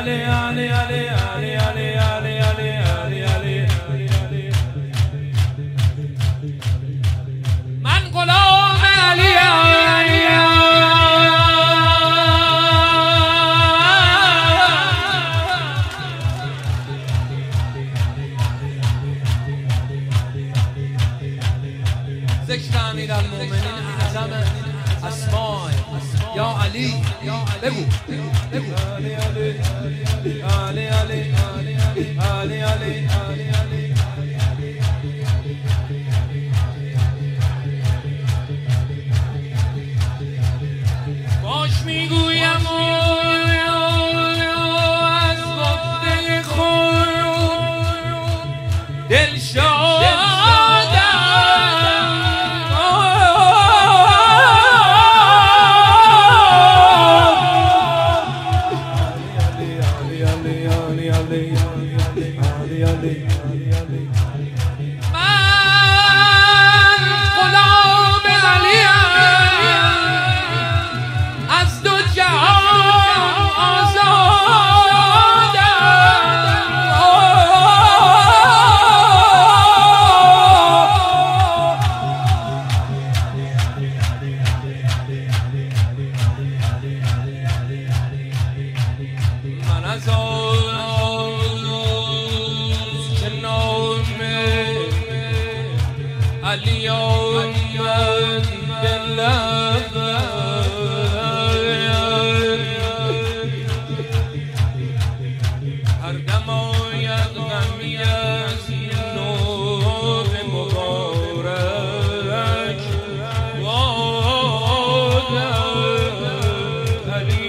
من غلام ذکر امیر المؤمنین اعظم اسماء یا علی بگو علی علی علی علی علی علی باش میگویم از گفته خود دل شادم علی آمد دلم هر دم آید غمی از نور مبارک علی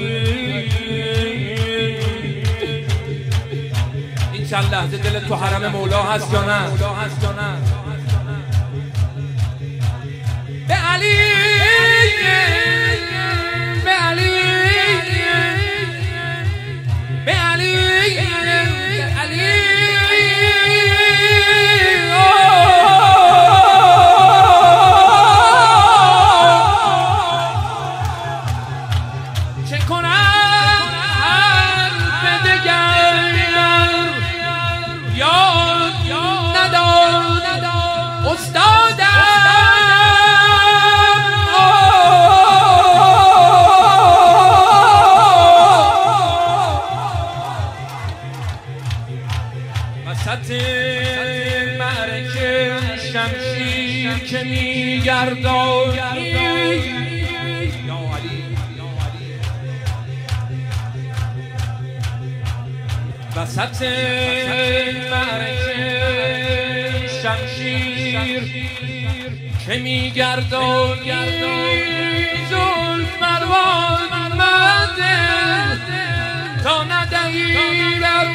این چند لحظه دل تو حرم مولا هست یا نه؟ به علی به علی به علی به علی چه کنم به دگر یاد نداد استادم وسط معرکه شمشیر که میگردانی یا علی وسط معرکه شمشیر که میگردانی زلف مروان مده تا ندهی بر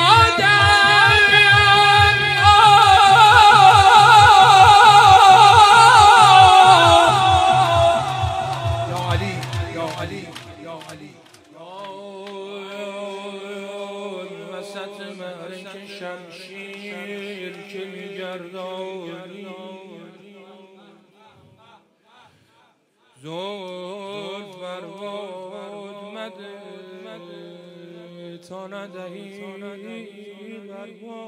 وسط معرکه شمشیر که میگردانی زلف بر باد مده تا ندهی بر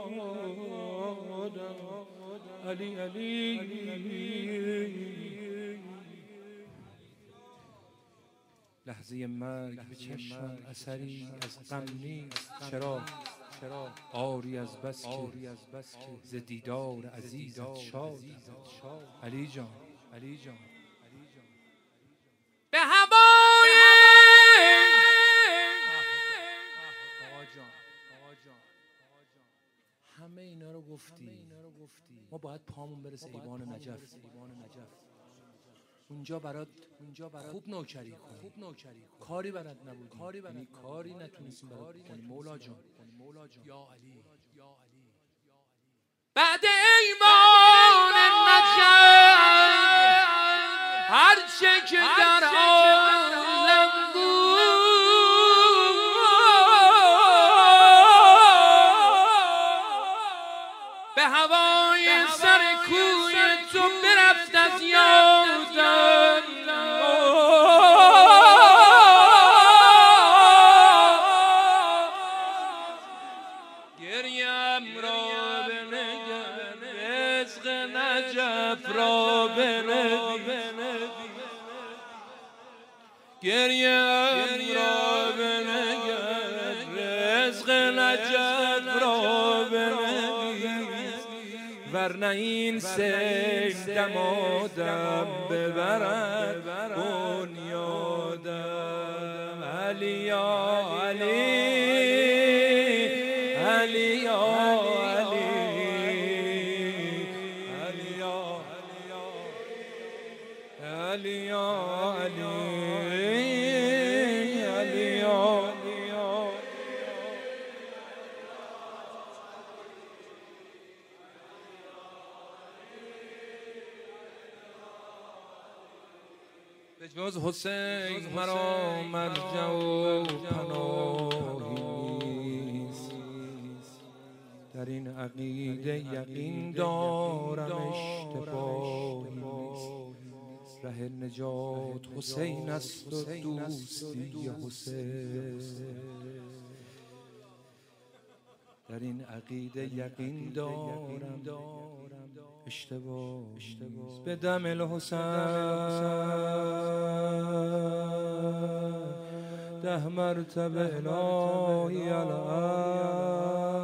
بادم علی علی لحظه مرگ به چشم اثری از غم نیست چرا آری از بس که ز دیدار عزیزت شاد علی جان به هوای همه اینا رو گفتی ما باید پامون برسه ایوان نجف اونجا برات خوب نوکری کن کاری برات نبود کاری نتونستیم برات کنی مولا جان یا علی بعد ایوان نجف هر چه که در عالم بود به هوای سر کوی تو برفت از یادم گریم را بنگر رزق نجف را بنویس ورنه این سیل دمادم ببرد بنیادم علی یا علی علی یا علی علی یا علی یا علی علی یا به جز حسین مرا مرجع و پناهی نیست در این عقیده یقین دارم اشتباهی نیست ره نجات حسین است و دوستی حسین در این عقیده یقین دارم اشتباه به دم الحسین 10 مرتبه الهی الان